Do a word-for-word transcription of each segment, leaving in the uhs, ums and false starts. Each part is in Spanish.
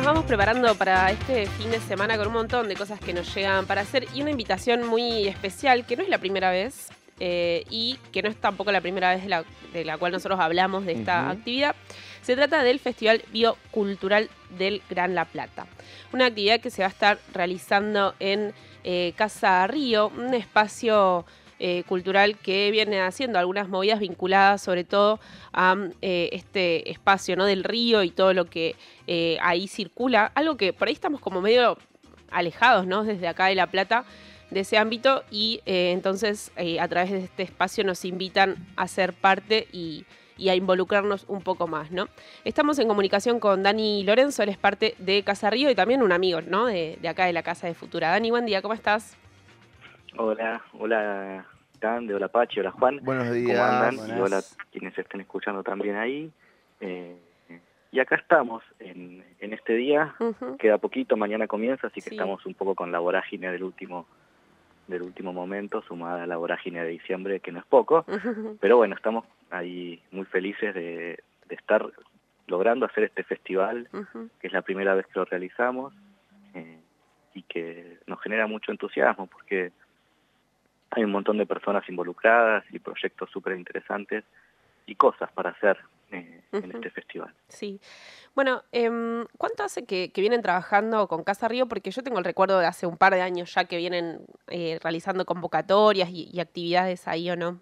vamos preparando para este fin de semana con un montón de cosas que nos llegan para hacer y una invitación muy especial que no es la primera vez eh, y que no es tampoco la primera vez de la, de la cual nosotros hablamos de esta uh-huh. actividad. Se trata del Festival Biocultural del Gran La Plata, una actividad que se va a estar realizando en eh, Casa Río, un espacio Eh, cultural que viene haciendo algunas movidas vinculadas sobre todo a eh, este espacio, ¿no?, del río y todo lo que eh, ahí circula, algo que por ahí estamos como medio alejados, ¿no?, desde acá de La Plata, de ese ámbito, y eh, entonces eh, a través de este espacio nos invitan a ser parte y, y a involucrarnos un poco más, ¿no? Estamos en comunicación con Dani Lorenzo, él es parte de Casa Río y también un amigo, ¿no?, de, de acá de la Casa de Futura. Dani, buen día, ¿cómo estás? Hola, hola Cande, hola Pachi, hola Juan. Buenos días. ¿Cómo andan? Buenas. Y hola quienes estén escuchando también ahí. Eh, y acá estamos en, en este día, uh-huh. Queda poquito, mañana comienza, así que sí. Estamos un poco con la vorágine del último del último momento, sumada a la vorágine de diciembre, que no es poco. Uh-huh. Pero bueno, estamos ahí muy felices de, de estar logrando hacer este festival, uh-huh. que es la primera vez que lo realizamos, eh, y que nos genera mucho entusiasmo, porque hay un montón de personas involucradas y proyectos súper interesantes y cosas para hacer eh, uh-huh. en este festival. Sí. Bueno, eh, ¿cuánto hace que, que vienen trabajando con Casa Río? Porque yo tengo el recuerdo de hace un par de años ya que vienen eh, realizando convocatorias y, y actividades ahí, ¿o no?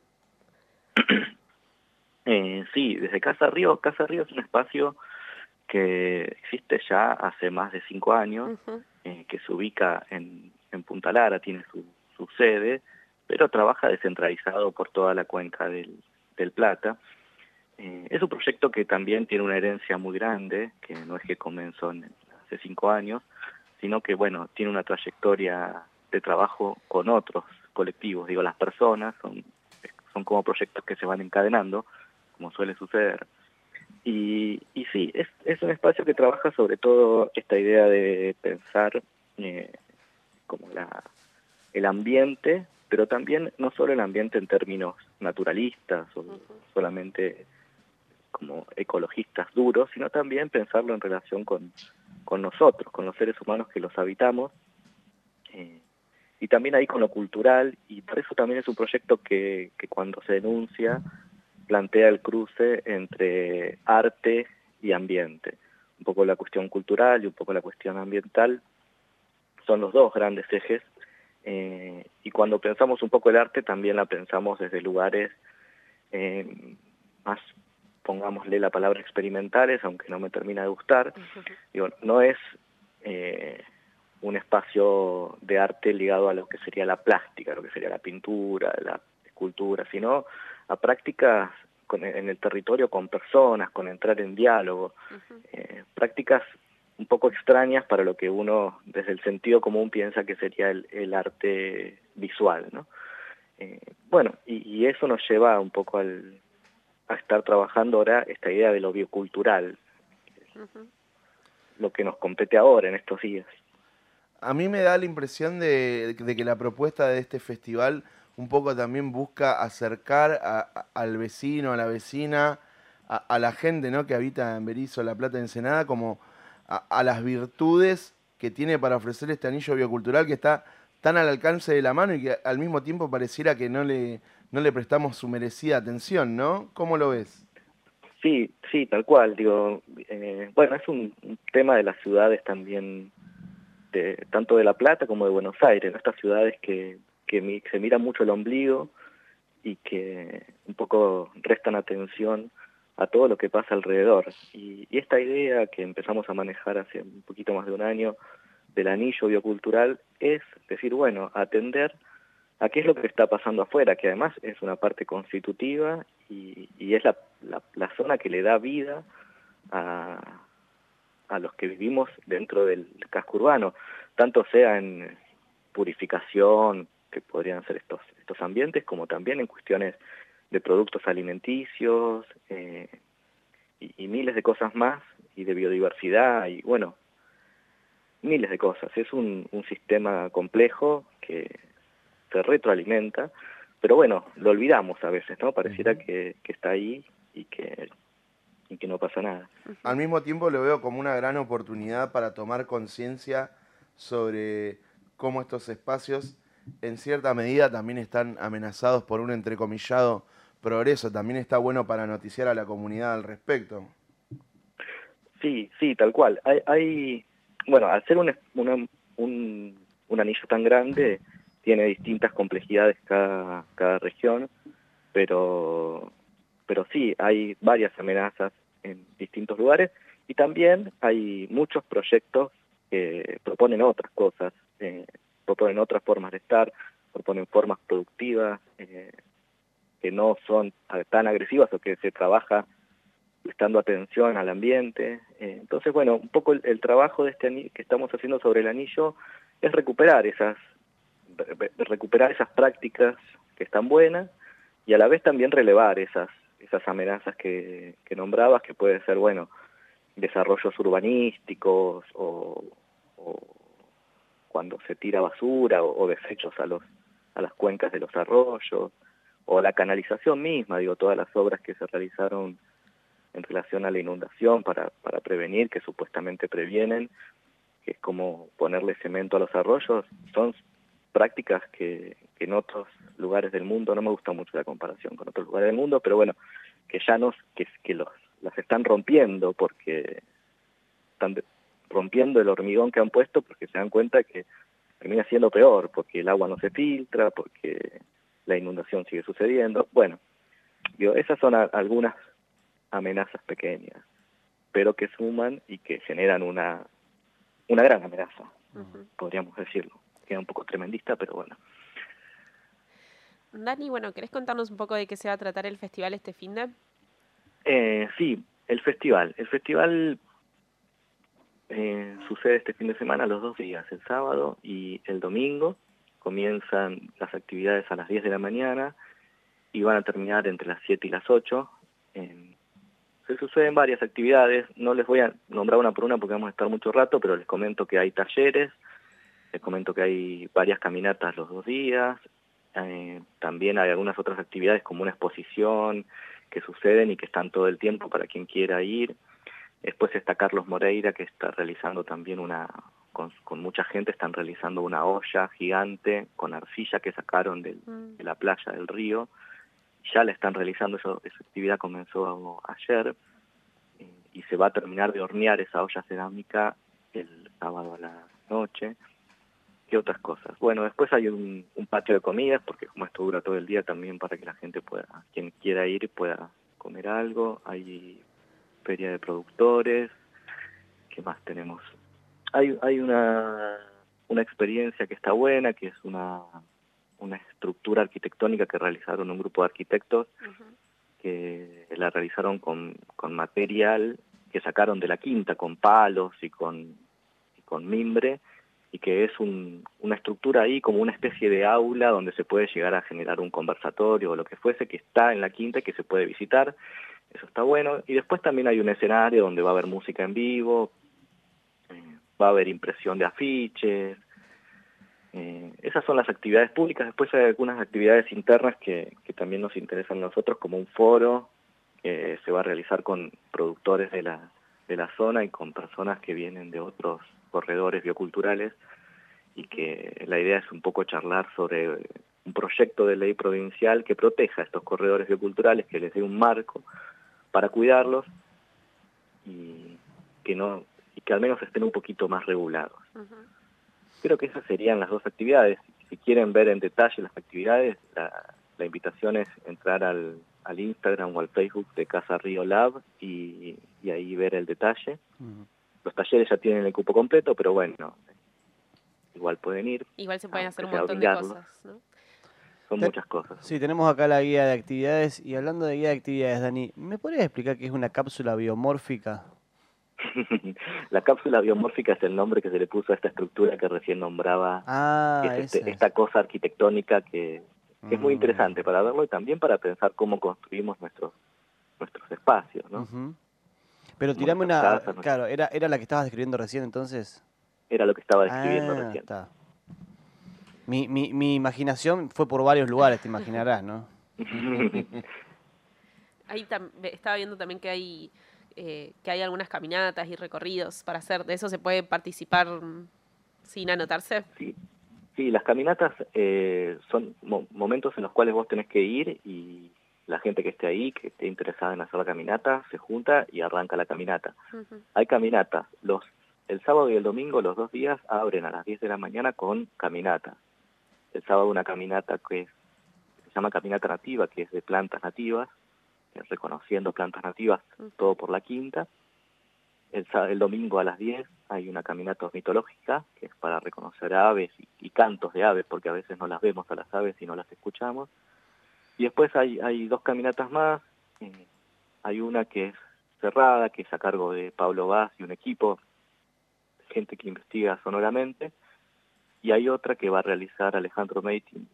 eh, sí, desde Casa Río. Casa Río es un espacio que existe ya hace más de cinco años, uh-huh. eh, que se ubica en, en Punta Lara, tiene su, su sede, pero trabaja descentralizado por toda la cuenca del, del Plata. Eh, es un proyecto que también tiene una herencia muy grande, que no es que comenzó en, hace cinco años, sino que, bueno, tiene una trayectoria de trabajo con otros colectivos. Digo, las personas son, son como proyectos que se van encadenando, como suele suceder. Y, y sí, es, es un espacio que trabaja sobre todo esta idea de pensar eh, como la, el ambiente, pero también no solo el ambiente en términos naturalistas o uh-huh. solamente como ecologistas duros, sino también pensarlo en relación con, con nosotros, con los seres humanos que los habitamos, eh, y también ahí con lo cultural, y por eso también es un proyecto que, que cuando se denuncia plantea el cruce entre arte y ambiente. Un poco la cuestión cultural y un poco la cuestión ambiental son los dos grandes ejes. Eh, y cuando pensamos un poco el arte, también la pensamos desde lugares eh, más, pongámosle la palabra experimentales, aunque no me termina de gustar. Uh-huh. Digo, no es eh, un espacio de arte ligado a lo que sería la plástica, lo que sería la pintura, la escultura, sino a prácticas con, en el territorio con personas, con entrar en diálogo, uh-huh. eh, prácticas un poco extrañas para lo que uno desde el sentido común piensa que sería el, el arte visual, ¿no? Eh, bueno, y, y eso nos lleva un poco al, a estar trabajando ahora esta idea de lo biocultural, uh-huh. lo que nos compete ahora en estos días. A mí me da la impresión de, de que la propuesta de este festival un poco también busca acercar a, a, al vecino, a la vecina, a, a la gente, ¿no?, que habita en Berisso, La Plata, Ensenada, como a, a las virtudes que tiene para ofrecer este anillo biocultural que está tan al alcance de la mano y que al mismo tiempo pareciera que no le, no le prestamos su merecida atención, ¿no? ¿Cómo lo ves? Sí, sí, tal cual. Digo, eh, bueno, es un, un tema de las ciudades también, de, tanto de La Plata como de Buenos Aires, ¿no? Estas ciudades que, que mi, se mira mucho el ombligo y que un poco restan atención a todo lo que pasa alrededor. Y, y esta idea que empezamos a manejar hace un poquito más de un año del anillo biocultural es decir, bueno, atender a qué es lo que está pasando afuera, que además es una parte constitutiva y, y es la, la, la zona que le da vida a, a los que vivimos dentro del casco urbano, tanto sea en purificación, que podrían ser estos, estos ambientes, como también en cuestiones de productos alimenticios eh, y, y miles de cosas más, y de biodiversidad, y bueno, miles de cosas. Es un, un sistema complejo que se retroalimenta, pero bueno, lo olvidamos a veces, ¿no? Pareciera uh-huh. que, que está ahí y que y que no pasa nada. Al mismo tiempo lo veo como una gran oportunidad para tomar conciencia sobre cómo estos espacios en cierta medida también están amenazados por un entrecomillado progreso. También está bueno para noticiar a la comunidad al respecto. Sí, sí, tal cual. Hay, hay bueno, al ser un, una, un, un anillo tan grande, tiene distintas complejidades cada, cada región, pero, pero sí, hay varias amenazas en distintos lugares y también hay muchos proyectos que proponen otras cosas, eh, proponen otras formas de estar, proponen formas productivas eh, que no son tan agresivas o que se trabaja prestando atención al ambiente. Eh, entonces, bueno, un poco el, el trabajo de este anillo, que estamos haciendo sobre el anillo es recuperar esas, re, recuperar esas prácticas que están buenas y a la vez también relevar esas, esas amenazas que, que nombrabas, que puede ser, bueno, desarrollos urbanísticos o, o cuando se tira basura o, o desechos a los a las cuencas de los arroyos, o la canalización misma, digo, todas las obras que se realizaron en relación a la inundación para, para prevenir, que supuestamente previenen, que es como ponerle cemento a los arroyos, son prácticas que, que en otros lugares del mundo, no me gusta mucho la comparación con otros lugares del mundo, pero bueno, que ya nos, que, que los, las están rompiendo porque están rompiendo el hormigón que han puesto porque se dan cuenta que termina siendo peor, porque el agua no se filtra, porque la inundación sigue sucediendo. Bueno, digo, esas son a, algunas amenazas pequeñas, pero que suman y que generan una, una gran amenaza, uh-huh. podríamos decirlo. Queda un poco tremendista, pero bueno. Dani, bueno, ¿querés contarnos un poco de qué se va a tratar el festival este finde? Eh, sí, el festival. El festival eh, sucede este fin de semana los dos días, el sábado y el domingo. Comienzan las actividades a las diez de la mañana y van a terminar entre las siete y las ocho. Eh, se suceden varias actividades, no les voy a nombrar una por una porque vamos a estar mucho rato, pero les comento que hay talleres, les comento que hay varias caminatas los dos días, eh, también hay algunas otras actividades como una exposición que suceden y que están todo el tiempo para quien quiera ir. Después está Carlos Moreira, que está realizando también una, con, con mucha gente, están realizando una olla gigante con arcilla que sacaron del, de la playa del río. Ya la están realizando, eso, esa actividad comenzó ayer eh, y se va a terminar de hornear esa olla cerámica el sábado a la noche. ¿Qué otras cosas? Bueno, después hay un, un patio de comidas, porque como esto dura todo el día también para que la gente pueda, quien quiera ir, pueda comer algo. Hay feria de productores. ¿Qué más tenemos? Hay, hay una, una experiencia que está buena, que es una... una estructura arquitectónica que realizaron un grupo de arquitectos uh-huh. que la realizaron con, con material que sacaron de la quinta, con palos y con, y con mimbre, y que es un, una estructura ahí como una especie de aula donde se puede llegar a generar un conversatorio o lo que fuese, que está en la quinta y que se puede visitar. Eso está bueno. Y después también hay un escenario donde va a haber música en vivo, eh, va a haber impresión de afiches. Eh, esas son las actividades públicas. Después hay algunas actividades internas que, que también nos interesan a nosotros, como un foro que se va a realizar con productores de la, de la zona y con personas que vienen de otros corredores bioculturales, y que la idea es un poco charlar sobre un proyecto de ley provincial que proteja a estos corredores bioculturales, que les dé un marco para cuidarlos y que no y que al menos estén un poquito más regulados. Uh-huh. Creo que esas serían las dos actividades. Si quieren ver en detalle las actividades, la, la invitación es entrar al, al Instagram o al Facebook de Casa Río Lab y, y ahí ver el detalle. Uh-huh. Los talleres ya tienen el cupo completo, pero bueno, igual pueden ir. Igual se pueden hacer un montón de cosas, ¿no? Son muchas cosas. Sí, tenemos acá la guía de actividades. Y hablando de guía de actividades, Dani, ¿me podrías explicar qué es una cápsula biomórfica? La cápsula biomórfica es el nombre que se le puso a esta estructura que recién nombraba, ah, que es este, es. esta cosa arquitectónica que, que mm. es muy interesante para verlo y también para pensar cómo construimos nuestros nuestros espacios, ¿no? Uh-huh. Pero tirame una... Casas, claro, era, ¿era la que estabas describiendo recién entonces? Era lo que estaba describiendo ah, recién. Está. Mi, mi, mi imaginación fue por varios lugares, te imaginarás, ¿no? Ahí tam- estaba viendo también que hay eh, que hay algunas caminatas y recorridos para hacer. ¿De eso se puede participar sin anotarse? Sí, sí, las caminatas eh, son mo momentos en los cuales vos tenés que ir y la gente que esté ahí, que esté interesada en hacer la caminata, se junta y arranca la caminata. Uh-huh. Hay caminatas. Los, el sábado y el domingo, los dos días, abren a las diez de la mañana con caminata. El sábado una caminata que es, se llama caminata nativa, que es de plantas nativas, reconociendo plantas nativas, uh-huh. todo por la quinta. El, el domingo a las diez hay una caminata ornitológica, que es para reconocer aves y, y cantos de aves, porque a veces no las vemos a las aves y no las escuchamos. Y después hay, hay dos caminatas más, eh, hay una que es cerrada, que es a cargo de Pablo Vaz y un equipo, gente que investiga sonoramente, y hay otra que va a realizar Alejandro Meitin,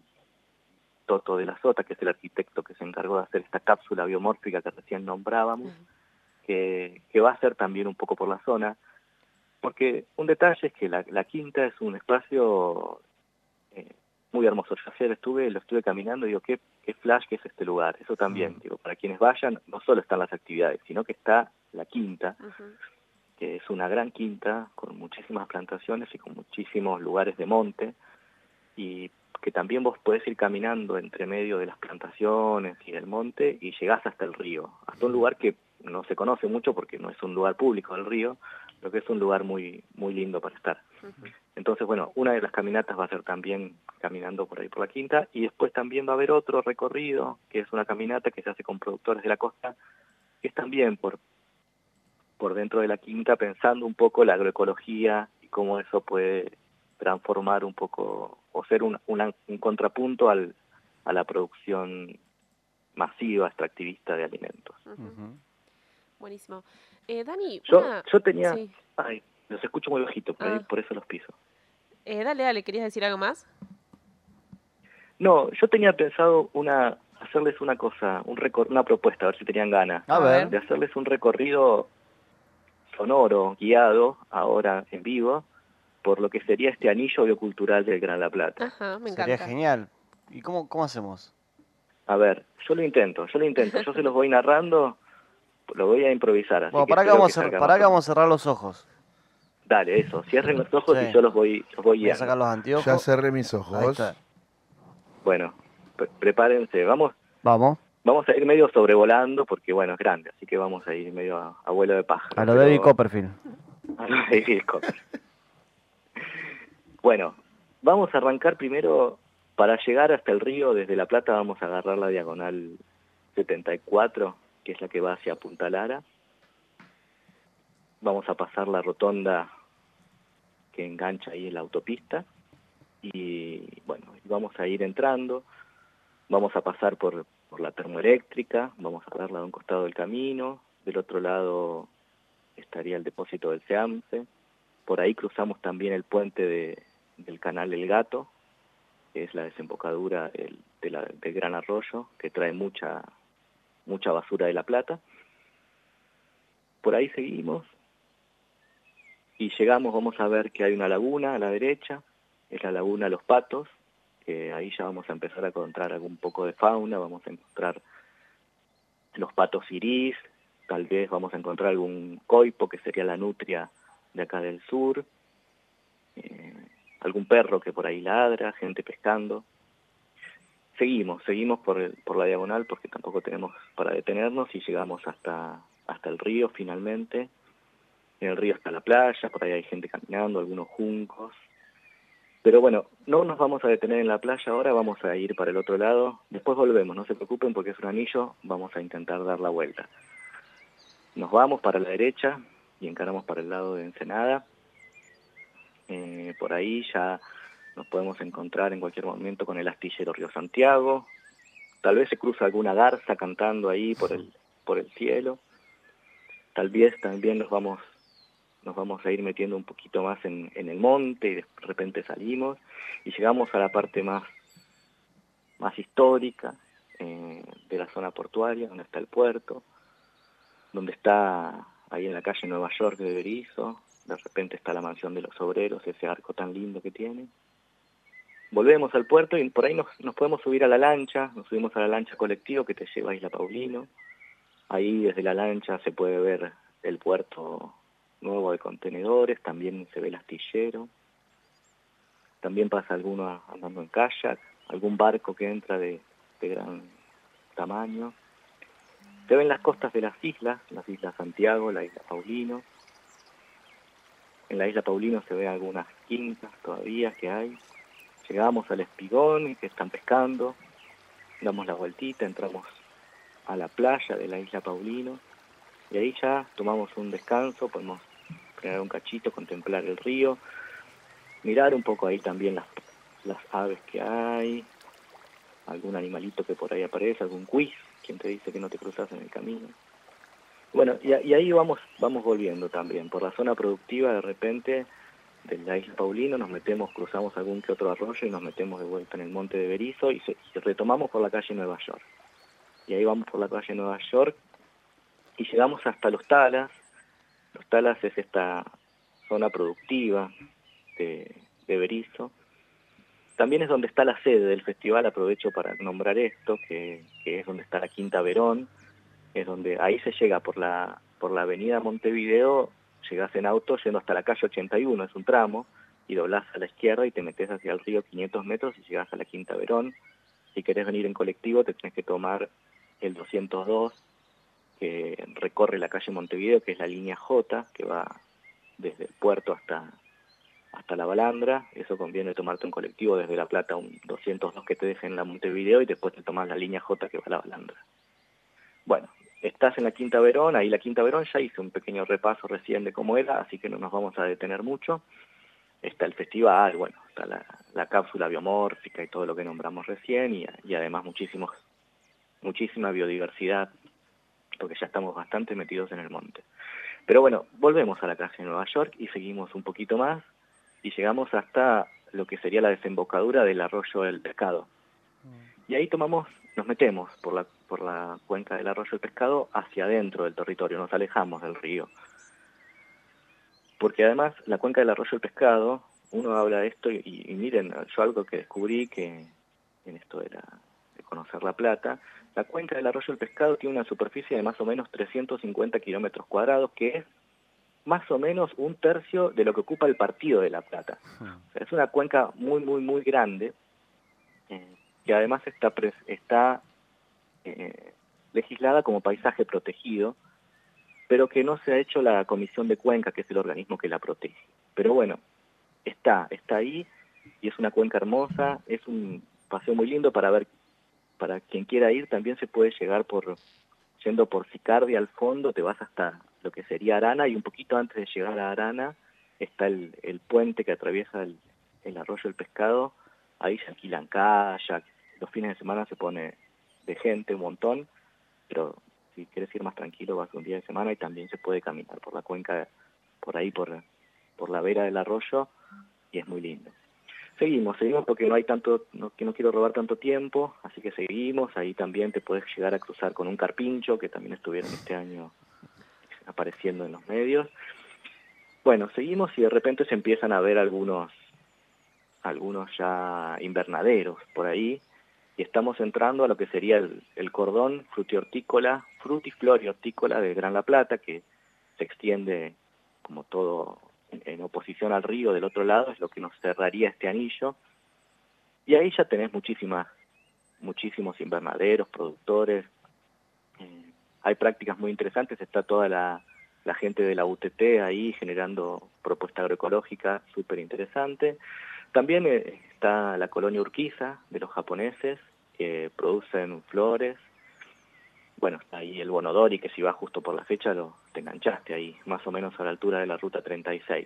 Toto de la Sota, que es el arquitecto que se encargó de hacer esta cápsula biomórfica que recién nombrábamos, uh-huh. que, que va a ser también un poco por la zona, porque un detalle es que la, la Quinta es un espacio eh, muy hermoso. Yo ayer estuve, lo estuve caminando y digo, qué, qué flash que es este lugar. Eso también, uh-huh. digo, para quienes vayan, no solo están las actividades, sino que está la Quinta, uh-huh. que es una gran quinta con muchísimas plantaciones y con muchísimos lugares de monte, y que también vos podés ir caminando entre medio de las plantaciones y del monte y llegás hasta el río, hasta un lugar que no se conoce mucho porque no es un lugar público del río, pero que es un lugar muy muy lindo para estar. Uh-huh. Entonces, bueno, una de las caminatas va a ser también caminando por ahí por la quinta, y después también va a haber otro recorrido, que es una caminata que se hace con productores de la costa, que es también por, por dentro de la quinta, pensando un poco la agroecología y cómo eso puede transformar un poco, o ser un, una, un contrapunto al, a la producción masiva, extractivista de alimentos. Uh-huh. Buenísimo. Eh, Dani, yo, una... yo tenía... Sí. Ay, los escucho muy bajito, por, ah. ahí, por eso los piso. Eh, dale, dale, ¿querías decir algo más? No, yo tenía pensado una hacerles una cosa, un recor una propuesta, a ver si tenían ganas. A ver. De hacerles un recorrido sonoro, guiado, ahora en vivo, por lo que sería este anillo biocultural del Gran La Plata. Ajá, me encanta. Sería genial. ¿Y cómo, cómo hacemos? A ver, yo lo intento, yo lo intento. Yo se los voy narrando, lo voy a improvisar. Así bueno, que para que vamos, a, para que vamos a cerrar los ojos. Dale, eso. Cierren los ojos sí. y yo los voy, los voy guiando. Voy a sacar los anteojos. Ya cerré mis ojos. Ahí está. Bueno, pre prepárense. Vamos. Vamos. Vamos a ir medio sobrevolando porque, bueno, es grande. Así que vamos a ir medio a, a vuelo de pájaro. A lo David Copperfield. A lo David Copperfield. Bueno, vamos a arrancar primero. Para llegar hasta el río, desde La Plata, vamos a agarrar la diagonal setenta y cuatro, que es la que va hacia Punta Lara. Vamos a pasar la rotonda que engancha ahí en la autopista. Y bueno, vamos a ir entrando. Vamos a pasar por, por la termoeléctrica, vamos a verla de un costado del camino. Del otro lado estaría el depósito del SEAMSE. Por ahí cruzamos también el puente de, del Canal del Gato, que es la desembocadura del, de la, del Gran Arroyo, que trae mucha, mucha basura de La Plata. Por ahí seguimos y llegamos, vamos a ver que hay una laguna a la derecha, es la laguna Los Patos, que ahí ya vamos a empezar a encontrar algún poco de fauna, vamos a encontrar los patos iris, tal vez vamos a encontrar algún coipo, que sería la nutria de acá del sur, eh, algún perro que por ahí ladra, gente pescando. Seguimos, seguimos por, el, por la diagonal porque tampoco tenemos para detenernos y llegamos hasta, hasta el río finalmente. En el río está la playa, por ahí hay gente caminando, algunos juncos. Pero bueno, no nos vamos a detener en la playa ahora, vamos a ir para el otro lado. Después volvemos, no se preocupen porque es un anillo, vamos a intentar dar la vuelta. Nos vamos para la derecha y encaramos para el lado de Ensenada. Eh, por ahí ya nos podemos encontrar en cualquier momento con el astillero Río Santiago. Tal vez se cruza alguna garza cantando ahí por el, por el cielo. Tal vez también nos vamos, nos vamos a ir metiendo un poquito más en, en el monte y de repente salimos y llegamos a la parte más, más histórica eh, de la zona portuaria, donde está el puerto, donde está ahí en la calle Nueva York de Berizo. De repente está la mansión de los obreros, ese arco tan lindo que tiene. Volvemos al puerto y por ahí nos, nos podemos subir a la lancha, nos subimos a la lancha colectiva que te lleva a Isla Paulino. Ahí desde la lancha se puede ver el puerto nuevo de contenedores, también se ve el astillero, también pasa alguno andando en kayak, algún barco que entra de, de gran tamaño. Se ven las costas de las islas, las islas Santiago, la isla Paulino. En la isla Paulino se ven algunas quintas todavía que hay. Llegamos al Espigón, que están pescando, damos la vueltita, entramos a la playa de la isla Paulino, y ahí ya tomamos un descanso, podemos frenar un cachito, contemplar el río, mirar un poco ahí también las, las aves que hay, algún animalito que por ahí aparece, algún quiz, quien te dice que no te cruzas en el camino. Bueno, y, y ahí vamos vamos volviendo también, por la zona productiva de repente de la isla Paulino nos metemos, cruzamos algún que otro arroyo y nos metemos de vuelta en el monte de Berizo y, se, y retomamos por la calle Nueva York. Y ahí vamos por la calle Nueva York y llegamos hasta Los Talas. Los Talas es esta zona productiva de, de Berizo. También es donde está la sede del festival, aprovecho para nombrar esto, que, que es donde está la Quinta Verón, es donde ahí se llega por la, por la avenida Montevideo, llegás en auto yendo hasta la calle ochenta y uno, es un tramo, y doblás a la izquierda y te metés hacia el río quinientos metros y llegás a la Quinta Verón. Si querés venir en colectivo te tenés que tomar el doscientos dos, que recorre la calle Montevideo, que es la línea J, que va desde el puerto hasta, hasta la Balandra. Eso conviene tomarte un colectivo desde La Plata, un doscientos dos que te deje en la Montevideo, y después te tomás la línea J que va a la Balandra. Bueno, estás en la Quinta Verón, ahí la Quinta Verón ya hice un pequeño repaso recién de cómo era, así que no nos vamos a detener mucho. Está el festival, bueno, está la, la cápsula biomórfica y todo lo que nombramos recién, y, y además muchísimos, muchísima biodiversidad, porque ya estamos bastante metidos en el monte. Pero bueno, volvemos a la calle Nueva York y seguimos un poquito más, y llegamos hasta lo que sería la desembocadura del arroyo del Pescado. Y ahí tomamos, nos metemos por la, por la cuenca del arroyo del Pescado hacia adentro del territorio, nos alejamos del río. Porque además la cuenca del arroyo del Pescado, uno habla de esto y, y miren, yo algo que descubrí que en esto era de conocer La Plata, la cuenca del arroyo del Pescado tiene una superficie de más o menos trescientos cincuenta kilómetros cuadrados, que es más o menos un tercio de lo que ocupa el partido de La Plata. O sea, es una cuenca muy, muy, muy grande, eh, que además está, pres está eh, legislada como paisaje protegido, pero que no se ha hecho la Comisión de Cuenca, que es el organismo que la protege. Pero bueno, está, está ahí, y es una cuenca hermosa, es un paseo muy lindo para ver, para quien quiera ir. También se puede llegar por, yendo por Sicardia al fondo, te vas hasta lo que sería Arana, y un poquito antes de llegar a Arana está el, el puente que atraviesa el, el arroyo del Pescado. Ahí se alquilan kayak, los fines de semana se pone de gente un montón, pero si quieres ir más tranquilo vas un día de semana, y también se puede caminar por la cuenca, por ahí, por, por la vera del arroyo, y es muy lindo. Seguimos, seguimos porque no hay tanto, no, que no quiero robar tanto tiempo, así que seguimos. Ahí también te puedes llegar a cruzar con un carpincho, que también estuvieron este año apareciendo en los medios. Bueno, seguimos y de repente se empiezan a ver algunos, algunos ya invernaderos por ahí, y estamos entrando a lo que sería el, el cordón frutihortícola, frutiflora y hortícola de Gran La Plata, que se extiende como todo en, en oposición al río del otro lado, es lo que nos cerraría este anillo. Y ahí ya tenés muchísimas, muchísimos invernaderos, productores. Eh, hay prácticas muy interesantes, está toda la, la gente de la U T T ahí generando propuesta agroecológica súper interesante. También eh, está la colonia Urquiza de los japoneses, que producen flores. Bueno, está ahí el Bonodori, que si vas justo por la fecha lo te enganchaste ahí, más o menos a la altura de la ruta treinta y seis.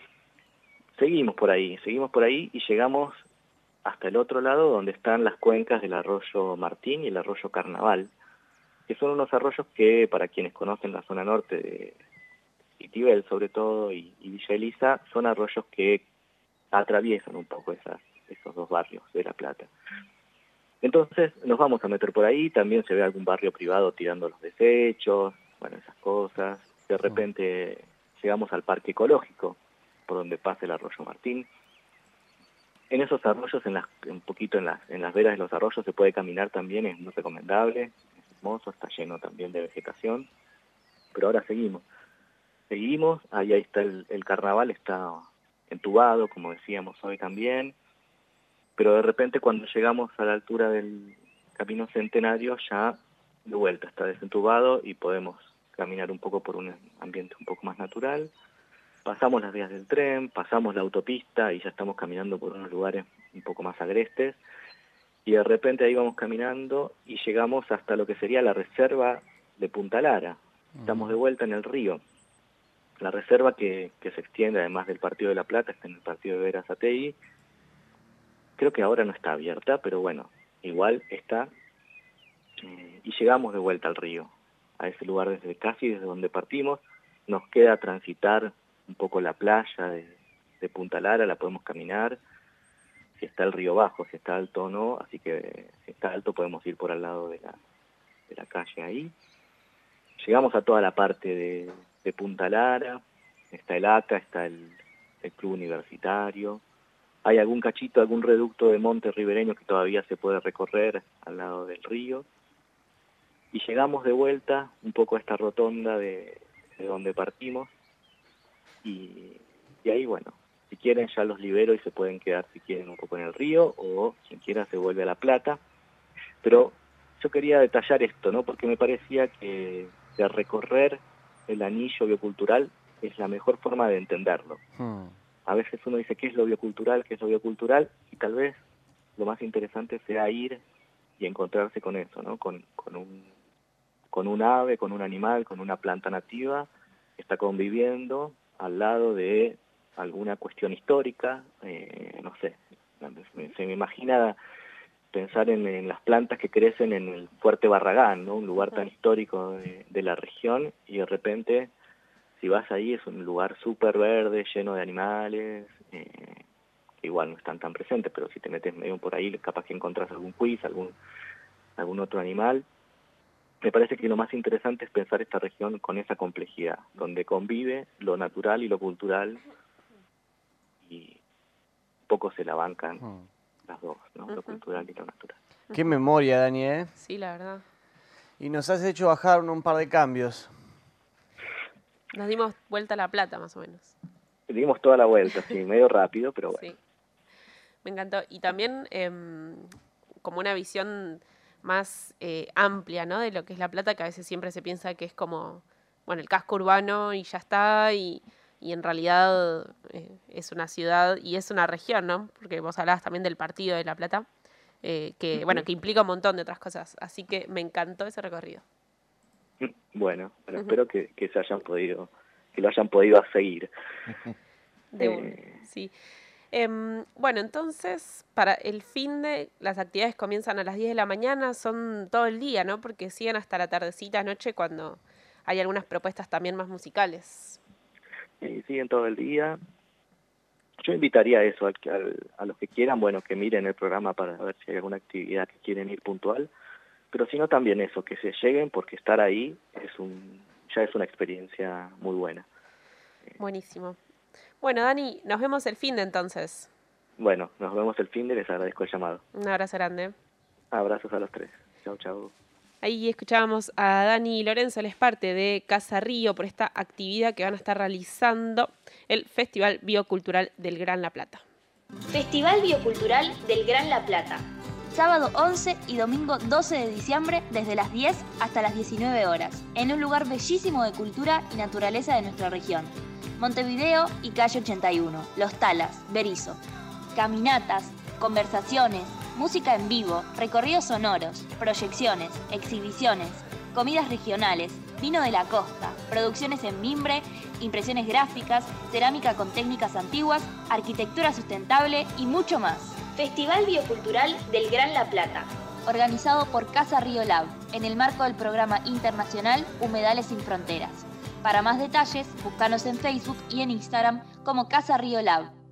Seguimos por ahí, seguimos por ahí y llegamos hasta el otro lado, donde están las cuencas del arroyo Martín y el arroyo Carnaval, que son unos arroyos que, para quienes conocen la zona norte de Itibel sobre todo, y, y Villa Elisa, son arroyos que atraviesan un poco esas, esos dos barrios de La Plata. Entonces nos vamos a meter por ahí, también se ve algún barrio privado tirando los desechos, bueno, esas cosas. De repente llegamos al parque ecológico, por donde pasa el arroyo Martín. En esos arroyos, en las, un poquito en las, en las veras de los arroyos se puede caminar también, es muy recomendable, es hermoso, está lleno también de vegetación. Pero ahora seguimos. seguimos, ahí, ahí está el, el carnaval, está entubado, como decíamos hoy también, pero de repente cuando llegamos a la altura del Camino Centenario ya de vuelta está desentubado y podemos caminar un poco por un ambiente un poco más natural. Pasamos las vías del tren, pasamos la autopista y ya estamos caminando por unos lugares un poco más agrestes. Y de repente ahí vamos caminando y llegamos hasta lo que sería la reserva de Punta Lara. Estamos de vuelta en el río. La reserva que, que se extiende, además del Partido de la Plata, está en el Partido de Berazategui. Creo que ahora no está abierta, pero bueno, igual está. Eh, y llegamos de vuelta al río, a ese lugar desde casi desde donde partimos. Nos queda transitar un poco la playa de, de Punta Lara, la podemos caminar. Si está el río bajo, si está alto o no, así que si está alto podemos ir por al lado de la, de la calle ahí. Llegamos a toda la parte de, de Punta Lara, está el A C A, está el, el club universitario, hay algún cachito, algún reducto de monte ribereño que todavía se puede recorrer al lado del río, y llegamos de vuelta un poco a esta rotonda de, de donde partimos, y, y ahí bueno, si quieren ya los libero y se pueden quedar si quieren un poco en el río, o quien quiera se vuelve a La Plata. Pero yo quería detallar esto, ¿no? Porque me parecía que de recorrer el anillo biocultural es la mejor forma de entenderlo. Hmm. A veces uno dice, ¿qué es lo biocultural? ¿Qué es lo biocultural? Y tal vez lo más interesante sea ir y encontrarse con eso, ¿no? Con, con, un, con un ave, con un animal, con una planta nativa que está conviviendo al lado de alguna cuestión histórica, eh, no sé, se me imagina pensar en, en las plantas que crecen en el Fuerte Barragán, ¿no? Un lugar tan histórico de, de la región, y de repente, si vas ahí, es un lugar súper verde, lleno de animales, eh, que igual no están tan presentes, pero si te metes medio por ahí, capaz que encontrás algún cuis, algún, algún otro animal. Me parece que lo más interesante es pensar esta región con esa complejidad, donde convive lo natural y lo cultural, y poco se la bancan hmm. las dos, ¿no? Uh-huh. Lo cultural y lo natural. Qué memoria, Dani, ¿eh? Sí, la verdad. Y nos has hecho bajar un par de cambios. Nos dimos vuelta a La Plata, más o menos. Dimos toda la vuelta, sí, medio rápido, pero bueno. Sí. Me encantó. Y también eh, como una visión más eh, amplia, ¿no? De lo que es La Plata, que a veces siempre se piensa que es como, bueno, el casco urbano y ya está, y... y en realidad eh, es una ciudad y es una región, ¿no? Porque vos hablabas también del Partido de La Plata, eh, que uh-huh. bueno, que implica un montón de otras cosas. Así que me encantó ese recorrido. Bueno, bueno uh-huh. espero que, que se hayan podido, que lo hayan podido seguir. De uno, eh... sí. Eh, bueno, entonces, para el fin de las actividades comienzan a las diez de la mañana, son todo el día, ¿no? Porque siguen hasta la tardecita, noche, cuando hay algunas propuestas también más musicales. Y siguen todo el día. Yo invitaría a eso, a, a, a los que quieran, bueno, que miren el programa para ver si hay alguna actividad que quieren ir puntual, pero si no también eso, que se lleguen, porque estar ahí es un ya es una experiencia muy buena. Buenísimo. Bueno, Dani, nos vemos el fin de entonces. Bueno, nos vemos el fin de, les agradezco el llamado. Un abrazo grande. Abrazos a los tres. Chau, chau. Ahí escuchábamos a Dani Lorenzo, él es parte de Casa Río por esta actividad que van a estar realizando el Festival Biocultural del Gran La Plata. Festival Biocultural del Gran La Plata. Sábado once y domingo doce de diciembre desde las diez hasta las diecinueve horas, en un lugar bellísimo de cultura y naturaleza de nuestra región. Montevideo y calle ochenta y uno, Los Talas, Berizo. Caminatas, conversaciones, música en vivo, recorridos sonoros, proyecciones, exhibiciones, comidas regionales, vino de la costa, producciones en mimbre, impresiones gráficas, cerámica con técnicas antiguas, arquitectura sustentable y mucho más. Festival Biocultural del Gran La Plata. Organizado por Casa Río Lab, en el marco del programa internacional Humedales sin Fronteras. Para más detalles, búscanos en Facebook y en Instagram como Casa Río Lab.